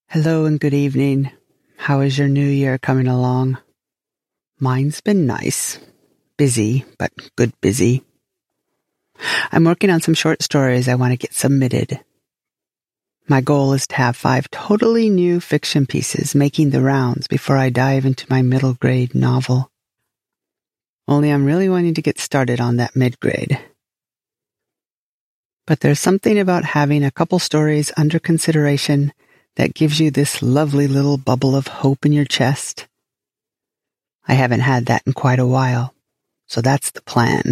Hello and good evening. How is your new year coming along? Mine's been nice. Busy, but good busy. I'm working on some short stories I want to get submitted. My goal is to have 5 totally new fiction pieces making the rounds before I dive into my middle grade novel. Only I'm really wanting to get started on that mid-grade. But there's something about having a couple stories under consideration that gives you this lovely little bubble of hope in your chest. I haven't had that in quite a while, so that's the plan.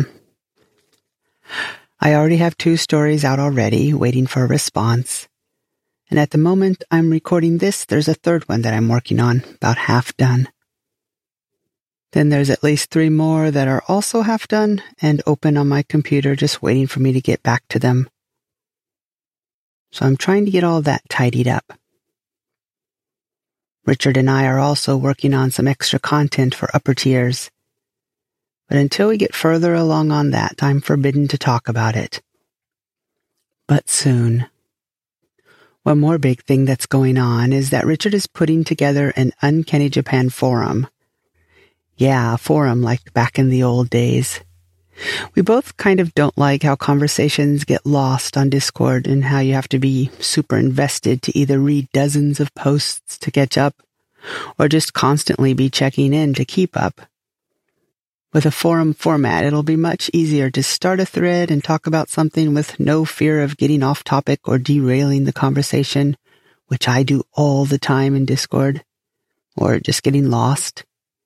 I already have 2 stories out already, waiting for a response. And at the moment I'm recording this, there's a 3rd one that I'm working on, about half done. Then there's at least 3 more that are also half done and open on my computer, just waiting for me to get back to them. So I'm trying to get all that tidied up. Richard and I are also working on some extra content for upper tiers. But until we get further along on that, I'm forbidden to talk about it. But soon. One more big thing that's going on is that Richard is putting together an Uncanny Japan forum. Yeah, a forum like back in the old days. We both kind of don't like how conversations get lost on Discord and how you have to be super invested to either read dozens of posts to catch up or just constantly be checking in to keep up. With a forum format, it'll be much easier to start a thread and talk about something with no fear of getting off topic or derailing the conversation, which I do all the time in Discord, or just getting lost.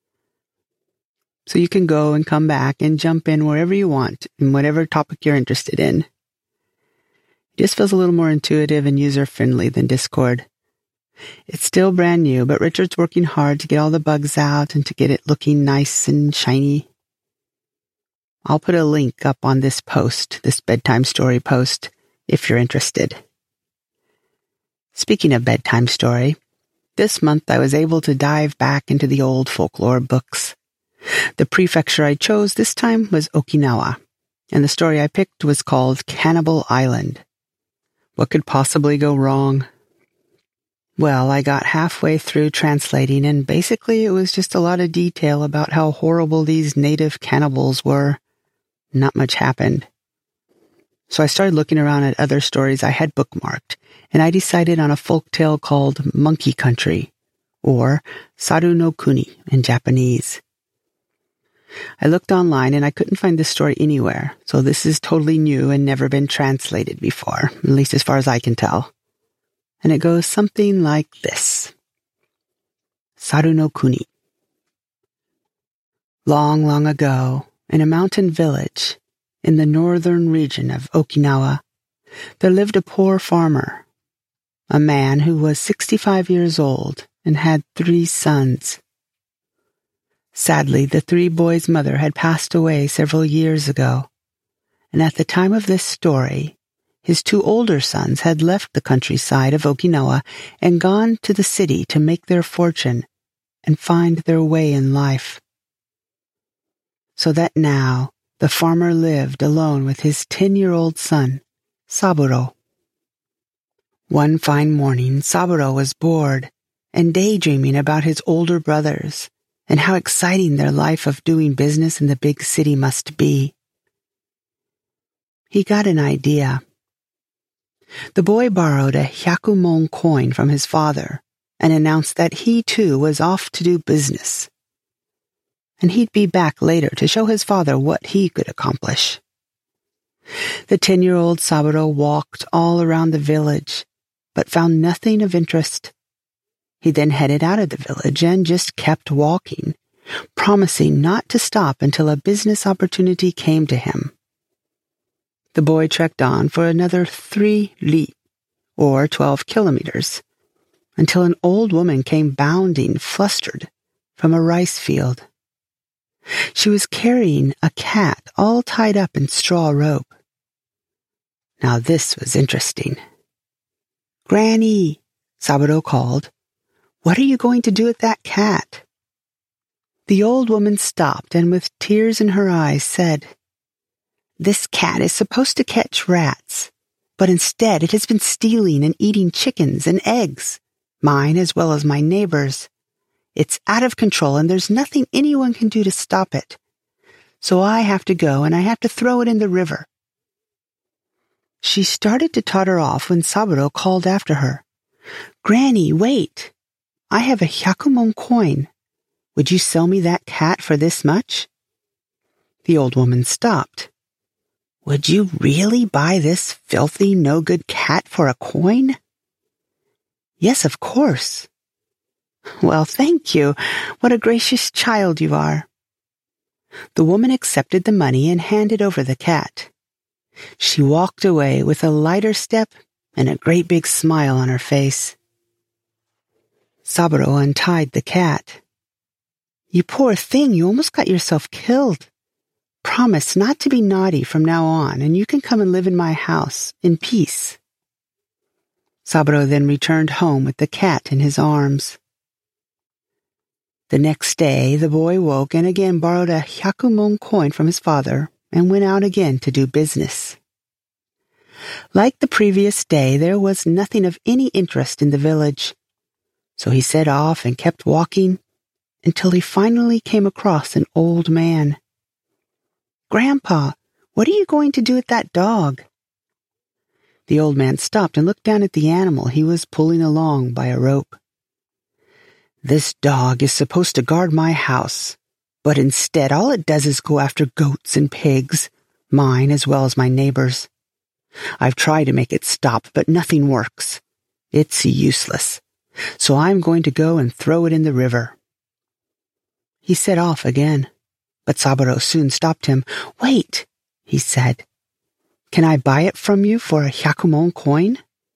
So you can go and come back and jump in wherever you want, in whatever topic you're interested in. It just feels a little more intuitive and user-friendly than Discord. It's still brand new, but Richard's working hard to get all the bugs out and to get it looking nice and shiny. I'll put a link up on this post, this bedtime story post, if you're interested. Speaking of bedtime story, this month I was able to dive back into the old folklore books. The prefecture I chose this time was Okinawa, and the story I picked was called Cannibal Island. What could possibly go wrong? Well, I got halfway through translating, and basically it was just a lot of detail about how horrible these native cannibals were. Not much happened. So I started looking around at other stories I had bookmarked, and I decided on a folktale called Monkey Country, or Saru no Kuni in Japanese. I looked online and I couldn't find this story anywhere, so this is totally new and never been translated before, at least as far as I can tell. And it goes something like this. Saru no Kuni. Long, long ago, in a mountain village in the northern region of Okinawa, there lived a poor farmer, a man who was 65 years old and had 3 sons. Sadly, the 3 boys' mother had passed away several years ago, and at the time of this story, his 2 older sons had left the countryside of Okinawa and gone to the city to make their fortune and find their way in life. So that now the farmer lived alone with his 10-year-old son, Saburo. One fine morning, Saburo was bored and daydreaming about his older brothers and how exciting their life of doing business in the big city must be. He got an idea. The boy borrowed a hyakumon coin from his father and announced that he too was off to do business. And he'd be back later to show his father what he could accomplish. The 10-year-old Saburo walked all around the village, but found nothing of interest. He then headed out of the village and just kept walking, promising not to stop until a business opportunity came to him. The boy trekked on for another 3 li, or 12 kilometers, until an old woman came bounding, flustered, from a rice field. She was carrying a cat all tied up in straw rope. Now this was interesting. "Granny," Saburo called, "what are you going to do with that cat?" The old woman stopped and with tears in her eyes said, "This cat is supposed to catch rats, but instead it has been stealing and eating chickens and eggs. mine as well as my neighbors. It's out of control and there's nothing anyone can do to stop it. So I have to go and I have to throw it in the river. She started to totter off when Saburo called after her. Granny, wait! I have a Hyakumon coin. Would you sell me that cat for this much? The old woman stopped. Would you really buy this filthy, no-good cat for a coin? Yes, of course. Well, thank you. What a gracious child you are. The woman accepted the money and handed over the cat. She walked away with a lighter step and a great big smile on her face. Saburo untied the cat. You poor thing, you almost got yourself killed. Promise not to be naughty from now on, and you can come and live in my house in peace. Saburo then returned home with the cat in his arms. The next day, the boy woke and again borrowed a Hyakumon coin from his father and went out again to do business. Like the previous day, there was nothing of any interest in the village, so he set off and kept walking until he finally came across an old man. Grandpa, what are you going to do with that dog? The old man stopped and looked down at the animal he was pulling along by a rope. This dog is supposed to guard my house, but instead all it does is go after goats and pigs, mine as well as my neighbors. I've tried to make it stop, but nothing works. It's useless, so I'm going to go and throw it in the river. He set off again. But Saburo soon stopped him. Wait, he said. Can I buy it from you for a Hyakumon coin?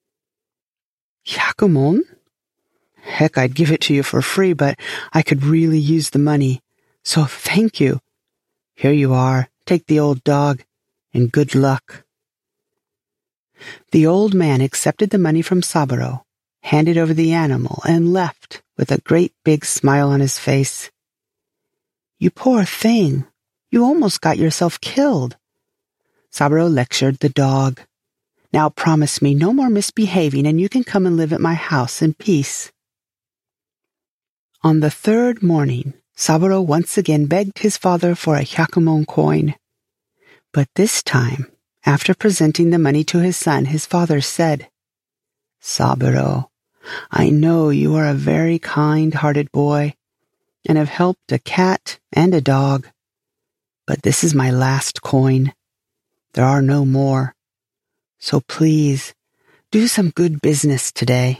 Hyakumon? Heck, I'd give it to you for free, but I could really use the money. So thank you. Here you are. Take the old dog, and good luck. The old man accepted the money from Saburo, handed over the animal, and left with a great big smile on his face. You poor thing. You almost got yourself killed. Saburo lectured the dog. Now promise me no more misbehaving and you can come and live at my house in peace. On the third morning, Saburo once again begged his father for a Hyakumon coin. But this time, after presenting the money to his son, his father said, Saburo, I know you are a very kind-hearted boy, and have helped a cat and a dog. But this is my last coin. There are no more. So please, do some good business today.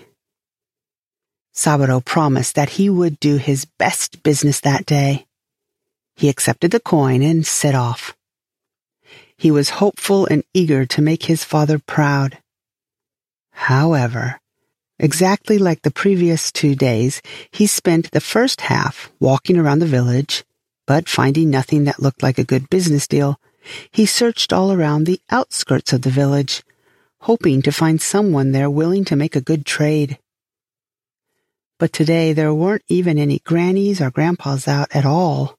Saburo promised that he would do his best business that day. He accepted the coin and set off. He was hopeful and eager to make his father proud. However, exactly like the previous 2 days, he spent the first half walking around the village, but finding nothing that looked like a good business deal, he searched all around the outskirts of the village, hoping to find someone there willing to make a good trade. But today there weren't even any grannies or grandpas out at all.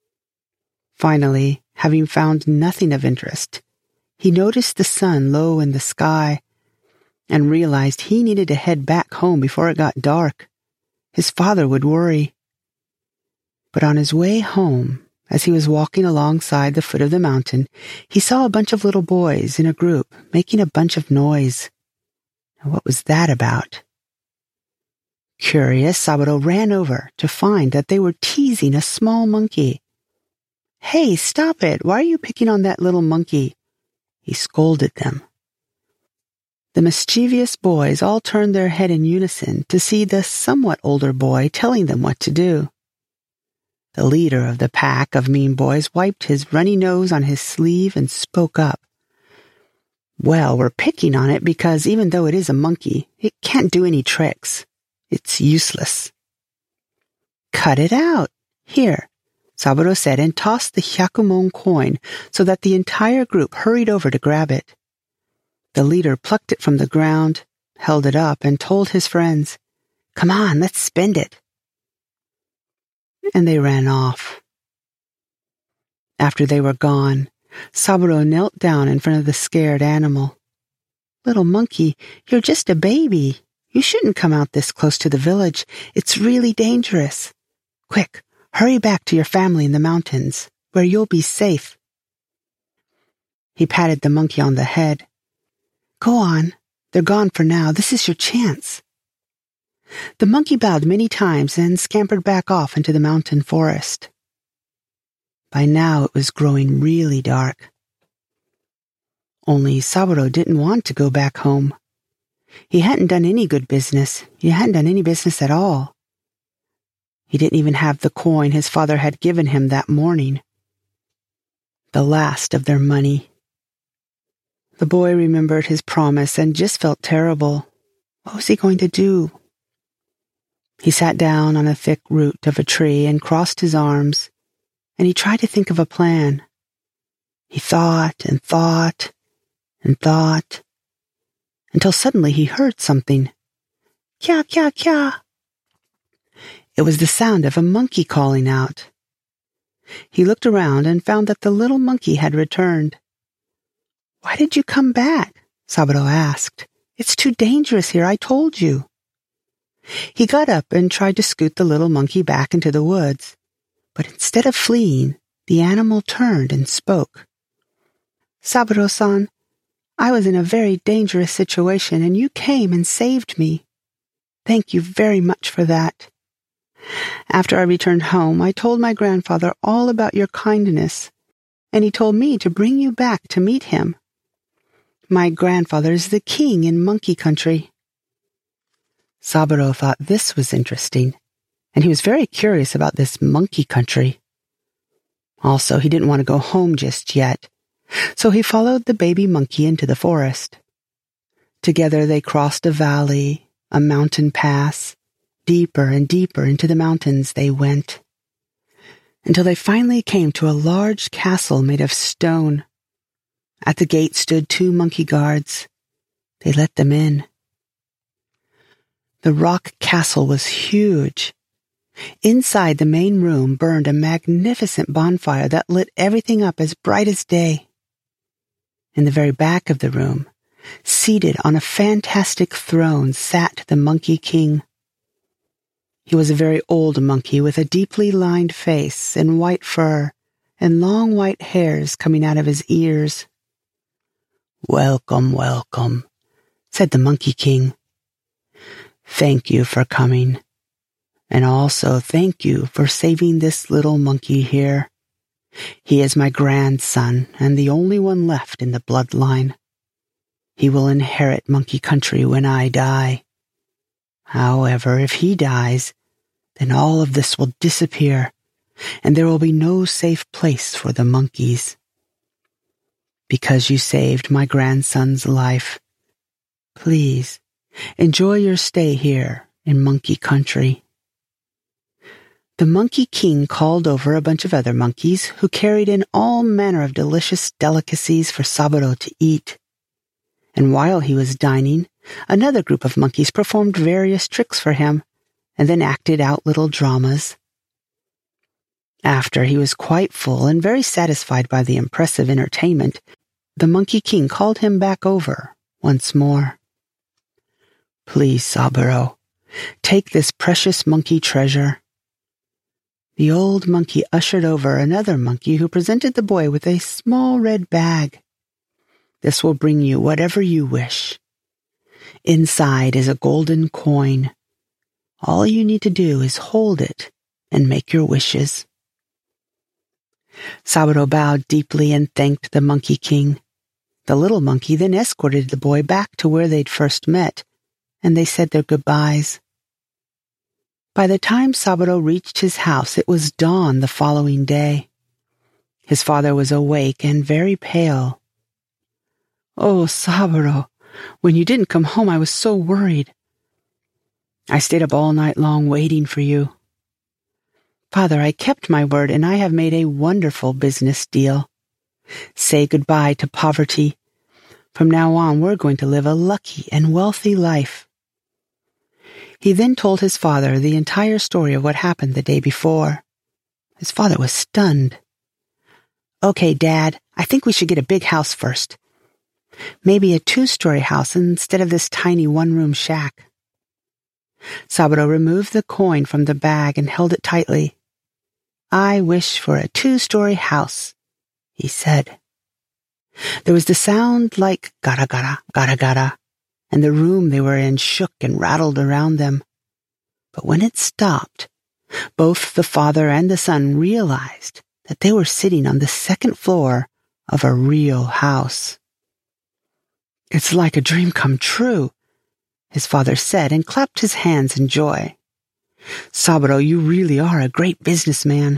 Finally, having found nothing of interest, he noticed the sun low in the sky and realized he needed to head back home before it got dark. His father would worry. But on his way home, as he was walking alongside the foot of the mountain, he saw a bunch of little boys in a group making a bunch of noise. Now, what was that about? Curious, Saburo ran over to find that they were teasing a small monkey. Hey, stop it! Why are you picking on that little monkey? He scolded them. The mischievous boys all turned their head in unison to see the somewhat older boy telling them what to do. The leader of the pack of mean boys wiped his runny nose on his sleeve and spoke up. Well, we're picking on it because even though it is a monkey, it can't do any tricks. It's useless. Cut it out. Here, Saburo said and tossed the Hyakumon coin so that the entire group hurried over to grab it. The leader plucked it from the ground, held it up, and told his friends, Come on, let's spend it. And they ran off. After they were gone, Saburo knelt down in front of the scared animal. Little monkey, you're just a baby. You shouldn't come out this close to the village. It's really dangerous. Quick, hurry back to your family in the mountains, where you'll be safe." He patted the monkey on the head. "Go on. They're gone for now. This is your chance." The monkey bowed many times and scampered back off into the mountain forest. By now it was growing really dark. Only Saburo didn't want to go back home. He hadn't done any good business. He hadn't done any business at all. He didn't even have the coin his father had given him that morning. The last of their money. The boy remembered his promise and just felt terrible. What was he going to do? He sat down on a thick root of a tree and crossed his arms, and he tried to think of a plan. He thought and thought and thought, until suddenly he heard something. Kya, kya, kya. It was the sound of a monkey calling out. He looked around and found that the little monkey had returned. "Why did you come back?" Saburo asked. "It's too dangerous here, I told you." He got up and tried to scoot the little monkey back into the woods, but instead of fleeing, the animal turned and spoke. "Saburo-san, I was in a very dangerous situation, and you came and saved me. Thank you very much for that. After I returned home, I told my grandfather all about your kindness, and he told me to bring you back to meet him. My grandfather is the king in Monkey Country." Saburo thought this was interesting, and he was very curious about this Monkey Country. Also, he didn't want to go home just yet, so he followed the baby monkey into the forest. Together they crossed a valley, a mountain pass. Deeper and deeper into the mountains they went, until they finally came to a large castle made of stone. At the gate stood 2 monkey guards. They let them in. The rock castle was huge. Inside the main room burned a magnificent bonfire that lit everything up as bright as day. In the very back of the room, seated on a fantastic throne, sat the Monkey King. He was a very old monkey with a deeply lined face and white fur and long white hairs coming out of his ears. "Welcome, welcome," said the Monkey King. "Thank you for coming, and also thank you for saving this little monkey here. He is my grandson and the only one left in the bloodline. He will inherit Monkey Country when I die. However, if he dies, then all of this will disappear, and there will be no safe place for the monkeys. Because you saved my grandson's life, please enjoy your stay here in Monkey Country." The Monkey King called over a bunch of other monkeys who carried in all manner of delicious delicacies for Saburo to eat. And while he was dining, another group of monkeys performed various tricks for him, and then acted out little dramas. After he was quite full and very satisfied by the impressive entertainment, the Monkey King called him back over once more. "Please, Saburo, take this precious monkey treasure." The old monkey ushered over another monkey who presented the boy with a small red bag. "This will bring you whatever you wish. Inside is a golden coin. All you need to do is hold it and make your wishes." Saburo bowed deeply and thanked the Monkey King. The little monkey then escorted the boy back to where they'd first met, and they said their goodbyes. By the time Saburo reached his house, it was dawn the following day. His father was awake and very pale. "Oh, Saburo, when you didn't come home, I was so worried. I stayed up all night long waiting for you." "Father, I kept my word, and I have made a wonderful business deal. Say goodbye to poverty. From now on, we're going to live a lucky and wealthy life." He then told his father the entire story of what happened the day before. His father was stunned. "Okay, Dad, I think we should get a big house first. Maybe a 2-story house instead of this tiny 1-room shack." Saburo removed the coin from the bag and held it tightly. "I wish for a 2-story house," he said. There was the sound like gara-gara, gara-gara, and the room they were in shook and rattled around them. But when it stopped, both the father and the son realized that they were sitting on the 2nd floor of a real house. "It's like a dream come true," his father said and clapped his hands in joy. "Saburo, you really are a great businessman."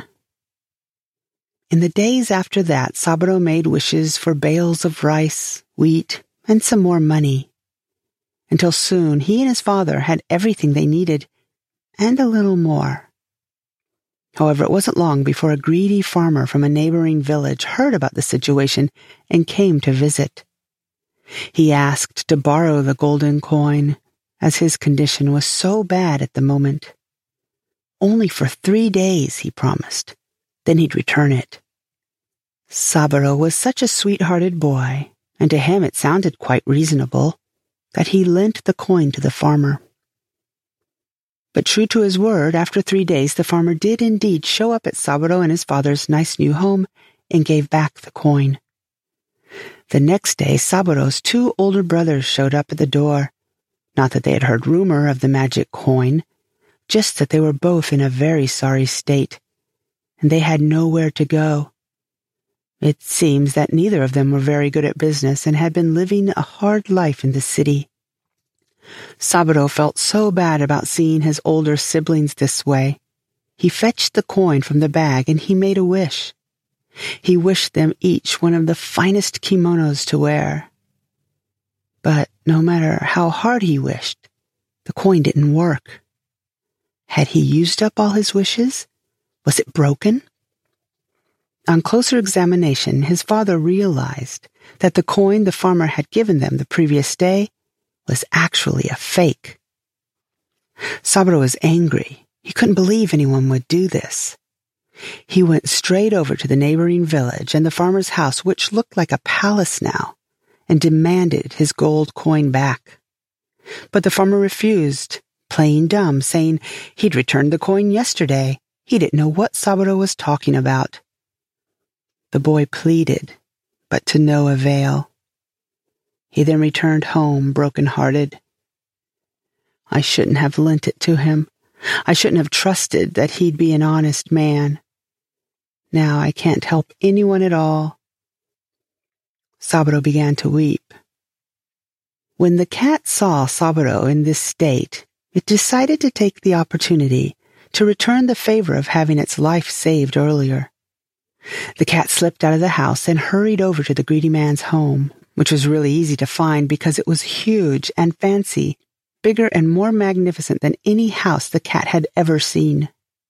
In the days after that, Saburo made wishes for bales of rice, wheat, and some more money, until soon he and his father had everything they needed, and a little more. However, it wasn't long before a greedy farmer from a neighboring village heard about the situation and came to visit. He asked to borrow the golden coin, as his condition was so bad at the moment. Only for 3 days, he promised. Then he'd return it. Saburo was such a sweet-hearted boy, and to him it sounded quite reasonable, that he lent the coin to the farmer. But true to his word, after 3 days the farmer did indeed show up at Saburo and his father's nice new home and gave back the coin. The next day, Saburo's 2 older brothers showed up at the door. Not that they had heard rumor of the magic coin, just that they were both in a very sorry state, and they had nowhere to go. It seems that neither of them were very good at business and had been living a hard life in the city. Saburo felt so bad about seeing his older siblings this way. He fetched the coin from the bag and he made a wish. He wished them each one of the finest kimonos to wear. But no matter how hard he wished, the coin didn't work. Had he used up all his wishes? Was it broken? On closer examination, his father realized that the coin the farmer had given them the previous day was actually a fake. Saburo was angry. He couldn't believe anyone would do this. He went straight over to the neighboring village and the farmer's house, which looked like a palace now, and demanded his gold coin back. But the farmer refused, playing dumb, saying he'd returned the coin yesterday. He didn't know what Saburo was talking about. The boy pleaded, but to no avail. He then returned home broken-hearted. I shouldn't have lent it to him. I shouldn't have trusted that he'd be an honest man. Now I can't help anyone at all. Saburo began to weep. When the cat saw Saburo in this state, it decided to take the opportunity to return the favor of having its life saved earlier. The cat slipped out of the house and hurried over to the greedy man's home, which was really easy to find because it was huge and fancy, bigger and more magnificent than any house the cat had ever seen.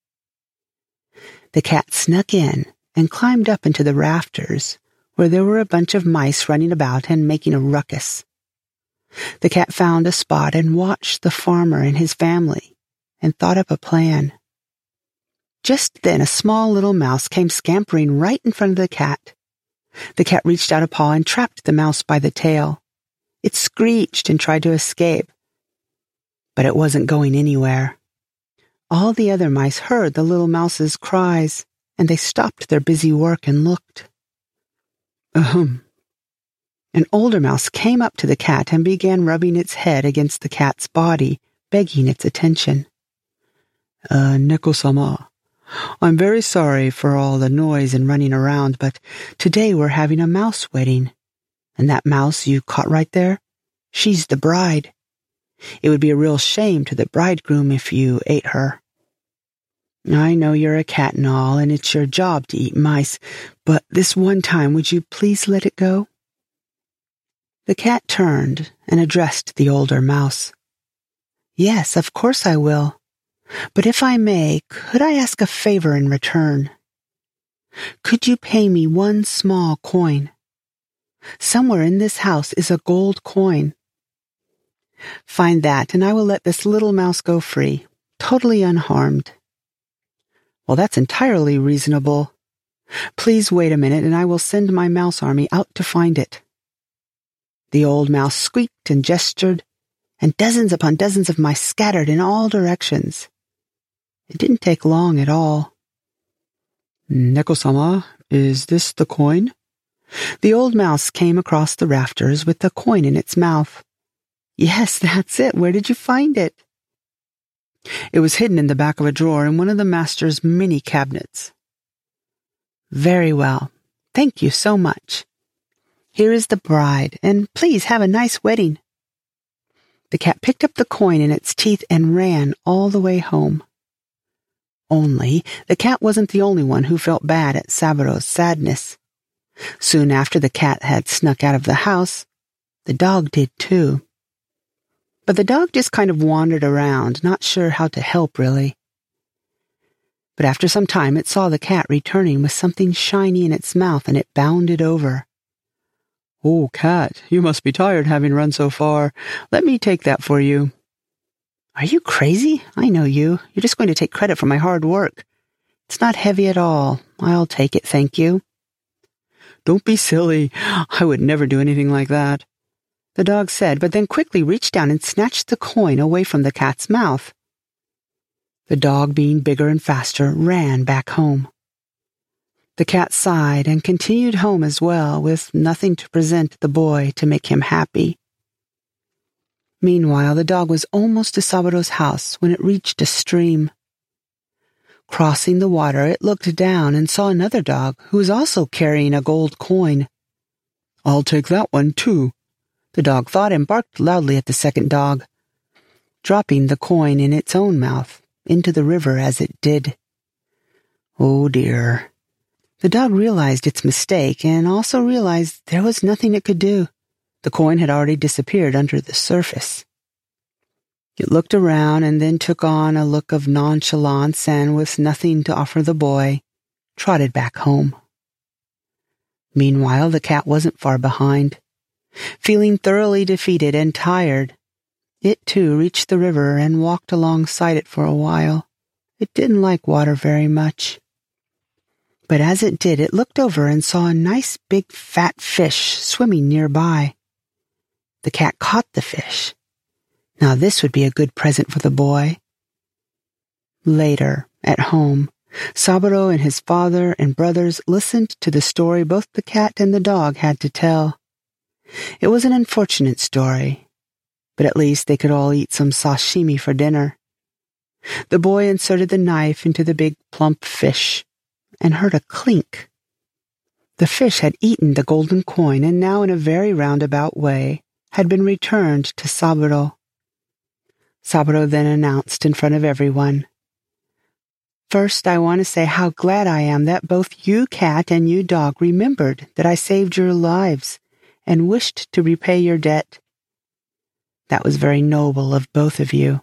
The cat snuck in and climbed up into the rafters, where there were a bunch of mice running about and making a ruckus. The cat found a spot and watched the farmer and his family and thought up a plan. Just then a small little mouse came scampering right in front of the cat. The cat reached out a paw and trapped the mouse by the tail. It screeched and tried to escape, but it wasn't going anywhere. All the other mice heard the little mouse's cries, and they stopped their busy work and looked. Ahem. An older mouse came up to the cat and began rubbing its head against the cat's body, begging its attention. Neko-sama, I'm very sorry for all the noise and running around, but today we're having a mouse wedding. And that mouse you caught right there, she's the bride. It would be a real shame to the bridegroom if you ate her. I know you're a cat and all, and it's your job to eat mice, but this one time would you please let it go? The cat turned and addressed the older mouse. Yes, of course I will. But if I may, could I ask a favor in return? Could you pay me one small coin? Somewhere in this house is a gold coin. Find that, and I will let this little mouse go free, totally unharmed. Well, that's entirely reasonable. Please wait a minute, and I will send my mouse army out to find it. The old mouse squeaked and gestured, and dozens upon dozens of mice scattered in all directions. It didn't take long at all. "Neko-sama, is this the coin?" The old mouse came across the rafters with the coin in its mouth. "Yes, that's it. Where did you find it?" "It was hidden in the back of a drawer in one of the master's mini cabinets." "Very well. Thank you so much. Here is the bride, and please have a nice wedding." The cat picked up the coin in its teeth and ran all the way home. Only the cat wasn't the only one who felt bad at Saburo's sadness. Soon after the cat had snuck out of the house, the dog did too. But the dog just kind of wandered around, not sure how to help really. But after some time it saw the cat returning with something shiny in its mouth, and it bounded over. "Oh, cat, you must be tired having run so far. Let me take that for you." "Are you crazy? I know you. You're just going to take credit for my hard work. It's not heavy at all. I'll take it, thank you." "Don't be silly. I would never do anything like that," the dog said, but then quickly reached down and snatched the coin away from the cat's mouth. The dog, being bigger and faster, ran back home. The cat sighed and continued home as well, with nothing to present the boy to make him happy. Meanwhile, the dog was almost to Saburo's house when it reached a stream. Crossing the water, it looked down and saw another dog who was also carrying a gold coin. "I'll take that one, too," the dog thought, and barked loudly at the second dog, dropping the coin in its own mouth into the river as it did. Oh dear. The dog realized its mistake and also realized there was nothing it could do. The coin had already disappeared under the surface. It looked around and then took on a look of nonchalance and, with nothing to offer the boy, trotted back home. Meanwhile, the cat wasn't far behind. Feeling thoroughly defeated and tired, it too reached the river and walked alongside it for a while. It didn't like water very much. But as it did, it looked over and saw a nice big fat fish swimming nearby. The cat caught the fish. Now this would be a good present for the boy. Later, at home, Saburo and his father and brothers listened to the story both the cat and the dog had to tell. It was an unfortunate story, but at least they could all eat some sashimi for dinner. The boy inserted the knife into the big plump fish and heard a clink. The fish had eaten the golden coin and now, in a very roundabout way, had been returned to Saburo. Saburo then announced in front of everyone, "First, I want to say how glad I am that both you, cat, and you, dog, remembered that I saved your lives and wished to repay your debt. That was very noble of both of you.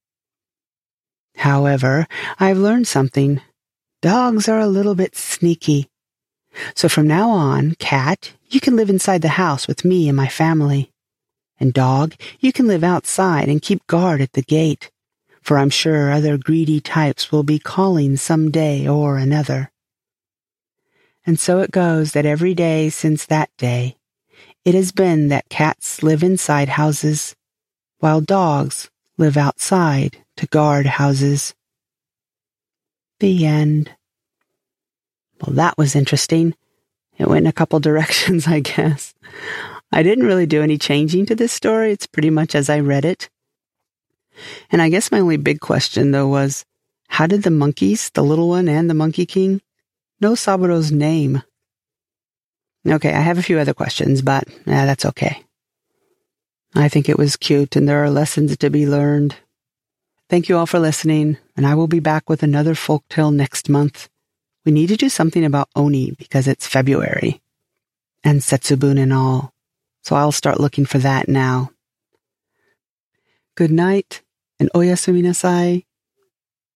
However, I've learned something. Dogs are a little bit sneaky. So from now on, cat, you can live inside the house with me and my family. And dog, you can live outside and keep guard at the gate, for I'm sure other greedy types will be calling some day or another." And so it goes that every day since that day, it has been that cats live inside houses, while dogs live outside to guard houses. The end. Well, that was interesting. It went in a couple directions, I guess. I didn't really do any changing to this story. It's pretty much as I read it. And I guess my only big question, though, was, how did the monkeys, the little one and the Monkey King, know Saburo's name? Okay, I have a few other questions, but that's okay. I think it was cute, and there are lessons to be learned. Thank you all for listening, and I will be back with another folktale next month. We need to do something about Oni because it's February, and Setsubun and all, so I'll start looking for that now. Good night, and oyasumi nasai.